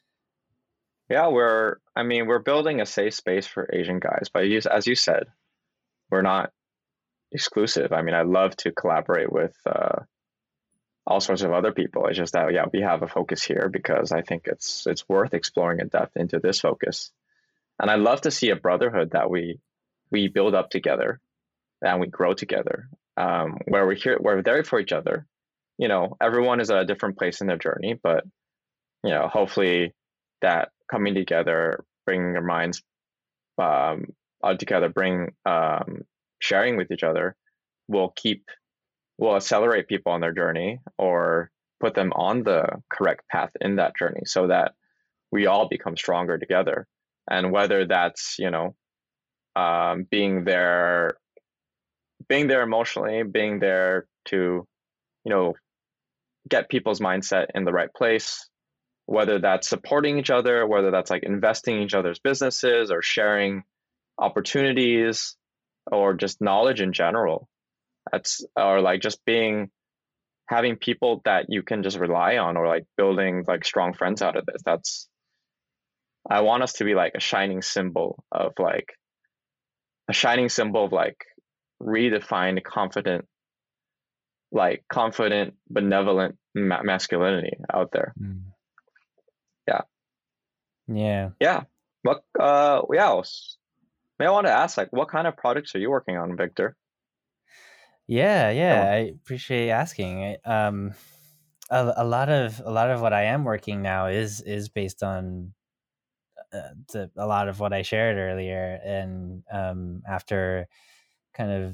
Yeah, we're, I mean, we're building a safe space for Asian guys, but you, as you said, we're not exclusive. I mean, I love to collaborate with uh, all sorts of other people. It's just that, yeah, we have a focus here because I think it's it's worth exploring in depth into this focus. And I love to see a brotherhood that we we build up together and we grow together, um, where we're here, we're there for each other, you know, everyone is at a different place in their journey, but, you know, hopefully that coming together, bringing their minds um, all together, bring um, sharing with each other will keep, will accelerate people on their journey or put them on the correct path in that journey so that we all become stronger together. And whether that's, you know, um, being there, being there emotionally, being there to, you know, get people's mindset in the right place, whether that's supporting each other, whether that's like investing in each other's businesses or sharing opportunities or just knowledge in general. That's, or like just being, having people that you can just rely on, or like building like strong friends out of this. That's, I want us to be like a shining symbol of like, a shining symbol of like redefined confident, like confident, benevolent ma- masculinity out there. Mm. Yeah. Yeah. Yeah. What, uh, yeah. May I want to ask, like, what kind of projects are you working on, Victor? Yeah, yeah, I appreciate you asking. Um, a, a lot of a lot of what I am working now is is based on uh, the, a lot of what I shared earlier, and um, after kind of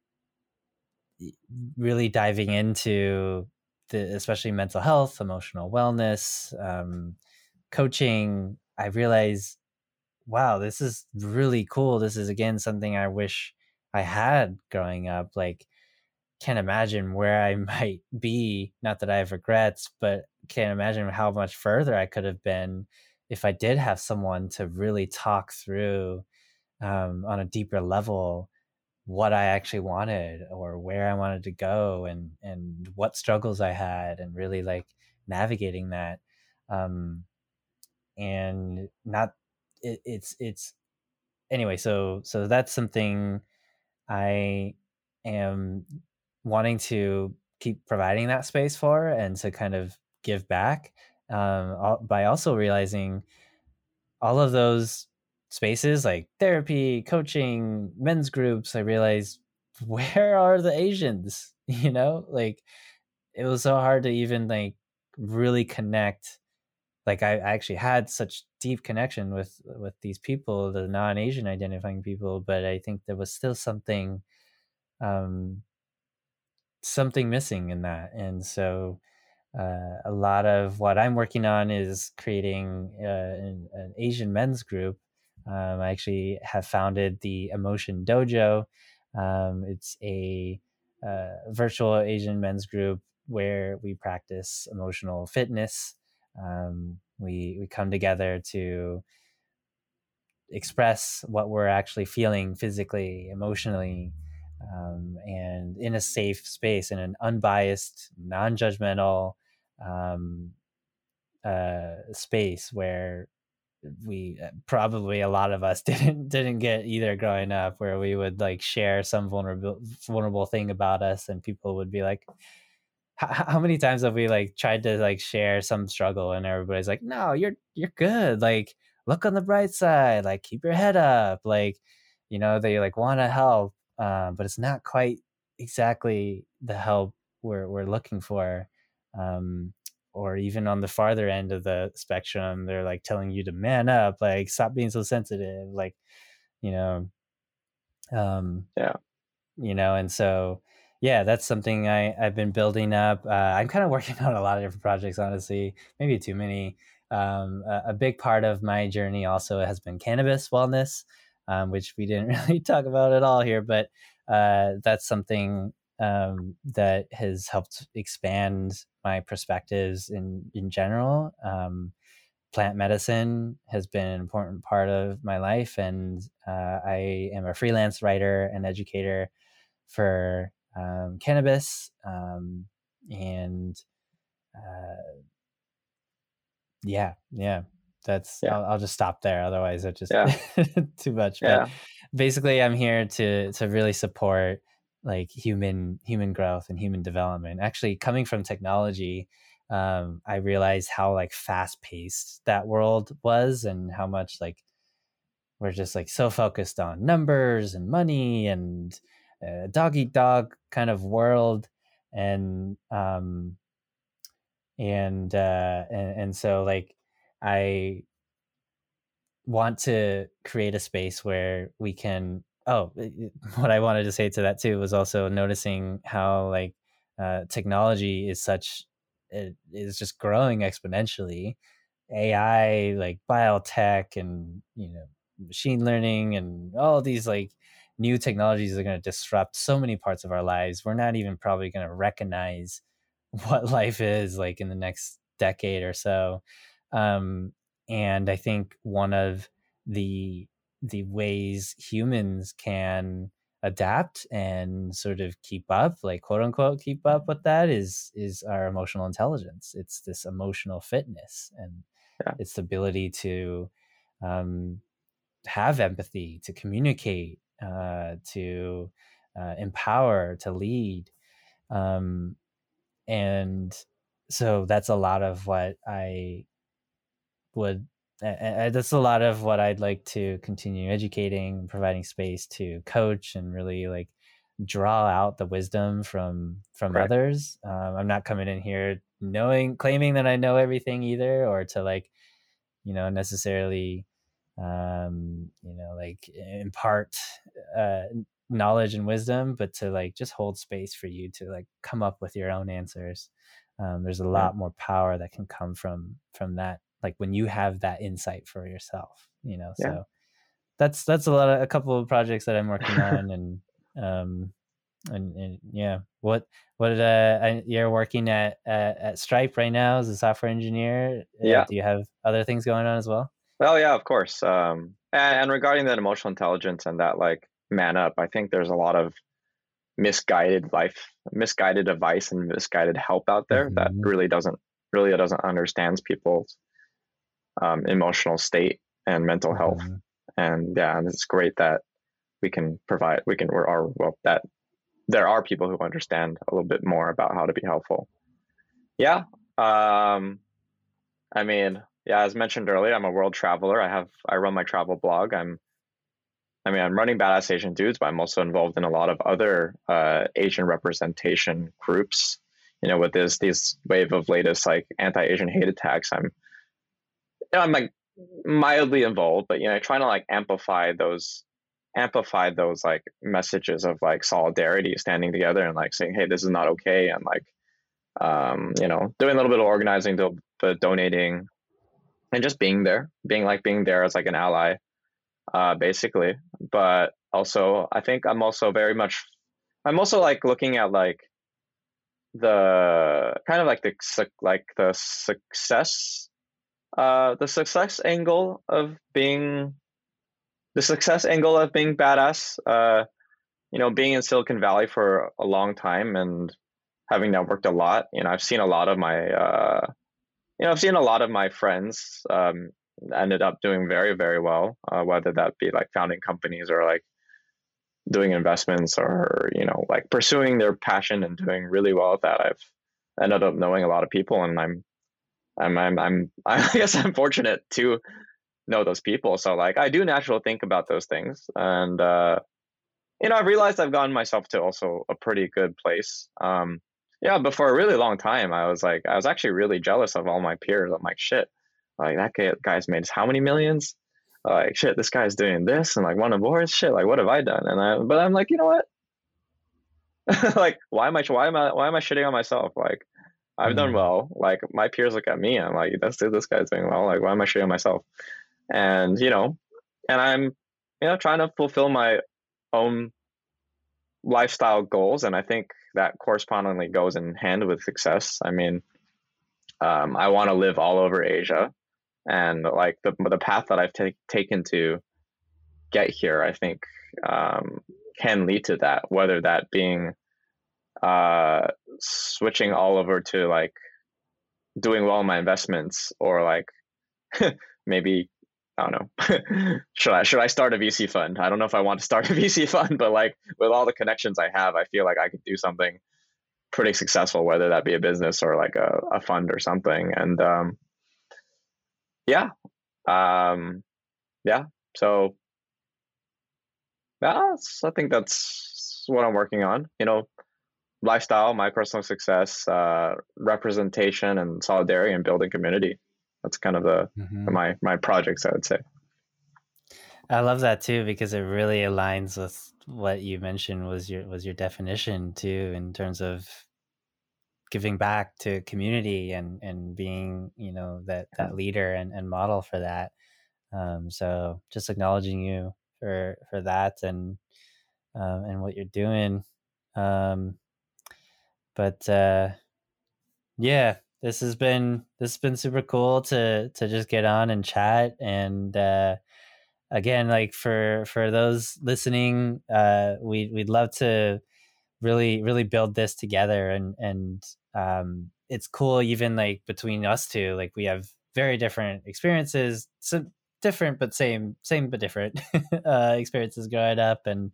really diving into the, especially mental health, emotional wellness, um, coaching, I realized, wow, this is really cool. This is again something I wish I had growing up. Like, can't imagine where I might be. Not that I have regrets, but can't imagine how much further I could have been if I did have someone to really talk through um, on a deeper level what I actually wanted or where I wanted to go, and and what struggles I had, and really like navigating that. Um, and not it, it's it's anyway. So so that's something I am wanting to keep providing that space for, and to kind of give back um, by also realizing all of those spaces like therapy, coaching, men's groups. I realized, where are the Asians? You know, like it was so hard to even like really connect. Like I actually had such deep connection with with these people, the non-Asian identifying people, but I think there was still something um something missing in that. And so uh, a lot of what I'm working on is creating uh, an, an Asian men's group. um, I actually have founded the Emotion Dojo. Um, it's a uh, virtual Asian men's group where we practice emotional fitness. Um, we we come together to express what we're actually feeling physically, emotionally, um, and in a safe space, in an unbiased, non-judgmental um, uh, space where we probably, a lot of us didn't didn't get either growing up, where we would like share some vulnerable vulnerable thing about us, and people would be like, how many times have we like tried to like share some struggle, and everybody's like, no, you're you're good, like look on the bright side, like keep your head up, like, you know, they like want to help, uh, but it's not quite exactly the help we're we're looking for. Um, or even on the farther end of the spectrum, they're like telling you to man up, like stop being so sensitive, like, you know, um, yeah, you know, and so yeah, that's something I, I've been building up. Uh, I'm kind of working on a lot of different projects, honestly, maybe too many. Um, a, a big part of my journey also has been cannabis wellness, um, which we didn't really talk about at all here, but uh, that's something um, that has helped expand my perspectives in, in general. Um, plant medicine has been an important part of my life, and uh, I am a freelance writer and educator for um, cannabis, um, and uh, yeah, yeah, that's. Yeah. I'll, I'll just stop there. Otherwise, it's just Yeah. too much. Yeah. But basically, I'm here to to really support like human human growth and human development. Actually, coming from technology, um, I realized how like fast paced that world was, and how much like we're just like so focused on numbers and money and uh, dog eat dog kind of world. and um, and uh, and and so like I want to create a space where we can. Oh, what I wanted to say to that too was also noticing how like uh, technology is such it is just growing exponentially. A I, like biotech, and you know, machine learning, and all these like new technologies are going to disrupt so many parts of our lives. We're not even probably going to recognize what life is like in the next decade or so. Um, and I think one of the the ways humans can adapt and sort of keep up, like quote unquote keep up with that, is is our emotional intelligence. It's this emotional fitness, and Yeah. it's the ability to um, have empathy, to communicate, uh, to uh, empower, to lead. Um, and so that's a lot of what I would uh, that's a lot of what I'd like to continue educating, providing space to coach and really like draw out the wisdom from from Right. others. um, I'm not coming in here knowing claiming that I know everything either, or to like you know necessarily um you know like impart uh knowledge and wisdom, but to like just hold space for you to like come up with your own answers. Um, there's a lot more power that can come from from that, like when you have that insight for yourself, you know. Yeah. So that's that's a lot of a couple of projects that I'm working on. And um and, and yeah, what what uh I, you're working at, at at Stripe right now as a software engineer. Uh, Yeah. do you have other things going on as well? Well, yeah, of course. Um, and, and regarding that emotional intelligence and that like man up, I think there's a lot of misguided life, misguided advice and misguided help out there that Mhm. really doesn't really doesn't understands people's um, emotional state and mental health. Mhm. And yeah, and it's great that we can provide we can we're are well that there are people who understand a little bit more about how to be helpful. Yeah. Um, I mean, yeah, as mentioned earlier, I'm a world traveler. I have I run my travel blog. I'm I mean, I'm running Badass Asian Dudes, but I'm also involved in a lot of other uh, Asian representation groups. You know, with this these wave of latest like anti-Asian hate attacks, I'm you know, I'm like mildly involved, but you know, trying to like amplify those amplify those like messages of like solidarity, standing together and like saying, hey, this is not okay, and like um, you know, doing a little bit of organizing, do, but donating, and just being there, being like being there as like an ally, uh, basically. But also, I think I'm also very much, I'm also like looking at like the kind of like the like the success, uh, the success angle of being, the success angle of being badass. Uh, you know, being in Silicon Valley for a long time and having networked a lot, you know, I've seen a lot of my, uh, you know, I've seen a lot of my friends um, ended up doing very, very well, uh, whether that be like founding companies or like doing investments or, you know, like pursuing their passion and doing really well at that. I've ended up knowing a lot of people, and I'm, I'm, I'm, I'm I guess I'm fortunate to know those people. So like, I do naturally think about those things, and uh, you know, I've realized I've gotten myself to also a pretty good place. Um, yeah, but for a really long time, I was like, I was actually really jealous of all my peers. I'm like, shit, like that guy, guy's made how many millions? Like, shit, this guy's doing this and like one awards. Shit, like, what have I done? And I, but I'm like, you know what? Like, why am I, why am I, why am I shitting on myself? Like, I've Mm. done well. Like, my peers look at me and I'm like, that's this guy's doing well. Like, why am I shitting on myself? And you know, and I'm, you know, trying to fulfill my own lifestyle goals, and I think that correspondingly goes in hand with success. I mean, um, I want to live all over Asia, and like the the path that I've t- taken to get here, I think um, can lead to that. Whether that being uh, switching all over to like doing well in my investments, or like maybe I don't know. should I should I start a V C fund? I don't know if I want to start a V C fund, but like with all the connections I have, I feel like I could do something pretty successful, whether that be a business or like a, a fund or something. And um, yeah, um, yeah. So that's, I think that's what I'm working on. You know, lifestyle, my personal success, uh, representation, and solidarity, and building community. That's kind of the Mm-hmm. my my projects, I would say. I love that too, because it really aligns with what you mentioned was your was your definition too, in terms of giving back to community and and being, you know, that that leader and, and model for that. Um, so just acknowledging you for for that and um, and what you're doing. Um, but uh, yeah, this has been this has been super cool to to just get on and chat. And uh, again, like for for those listening, uh, we we'd love to really really build this together. And and um, it's cool even like between us two, like we have very different experiences. So different but same same but different uh experiences growing up, and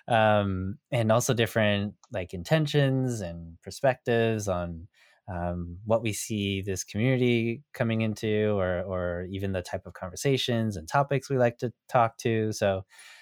um and also different like intentions and perspectives on um what we see this community coming into, or or even the type of conversations and topics we like to talk to. So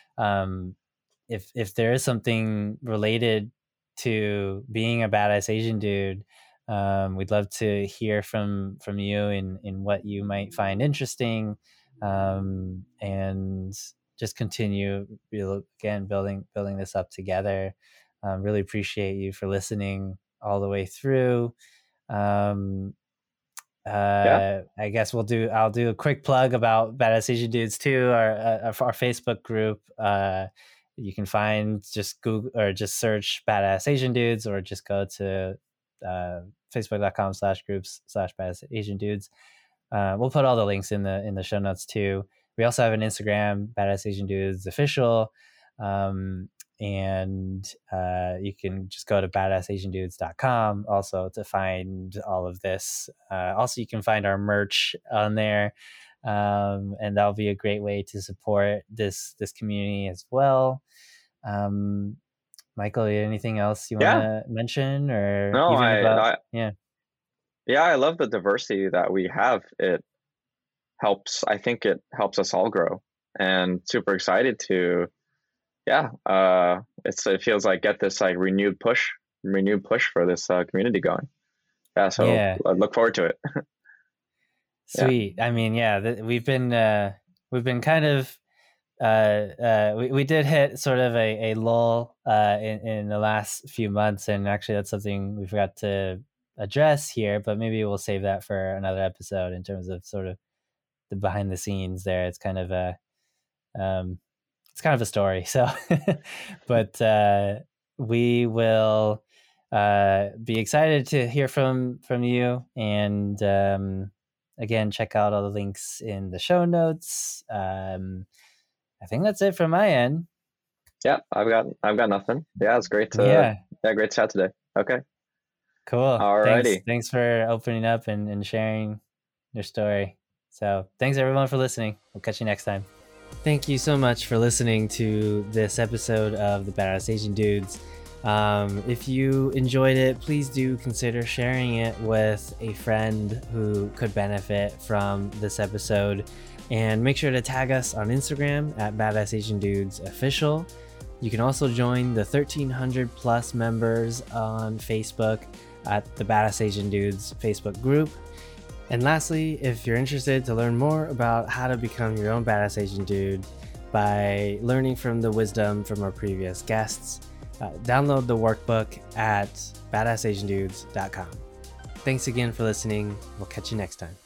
um if if there is something related to being a badass Asian dude, um we'd love to hear from from you in in what you might find interesting, um, and just continue again building building this up together. Um, really appreciate you for listening all the way through. Um, uh, yeah. I guess we'll do. I'll do a quick plug about Badass Asian Dudes too, our uh, our Facebook group. Uh, you can find just Google or just search Badass Asian Dudes, or just go to uh, facebook dot com slash groups slash Badass Asian Dudes. Uh, we'll put all the links in the in the show notes too. We also have an Instagram, Badass Asian Dudes Official, um, and uh, you can just go to badass asian dudes dot com also to find all of this. Uh, also, you can find our merch on there, um, and that'll be a great way to support this this community as well. Um, Michael, anything else you want to yeah. mention, or no, even I, about, I yeah. Yeah, I love the diversity that we have. It helps, I think it helps us all grow, and super excited to, yeah, uh, it's, it feels like get this like renewed push, renewed push for this uh, community going. Yeah. So yeah. I look forward to it. Sweet. Yeah. I mean, yeah, th- we've been, uh, we've been kind of, uh, uh, we, we did hit sort of a, a lull, uh, in, in the last few months. And actually that's something we forgot to address here, but maybe we'll save that for another episode in terms of sort of the behind the scenes there. It's kind of a um it's kind of a story. So but uh we will uh be excited to hear from from you, and um again, check out all the links in the show notes. um I think that's it from my end. Yeah, I've got I've got nothing. Yeah, it's great to yeah, yeah great chat today. Okay. Cool. Alrighty. Thanks, thanks for opening up and, and sharing your story. So thanks everyone for listening. We'll catch you next time. Thank you so much for listening to this episode of the Badass Asian Dudes. Um, if you enjoyed it, please do consider sharing it with a friend who could benefit from this episode. And make sure to tag us on Instagram at Badass Asian Dudes Official. You can also join the thirteen hundred plus members on Facebook at the Badass Asian Dudes Facebook group. And lastly, if you're interested to learn more about how to become your own Badass Asian Dude by learning from the wisdom from our previous guests, uh, download the workbook at badass asian dudes dot com. Thanks again for listening. We'll catch you next time.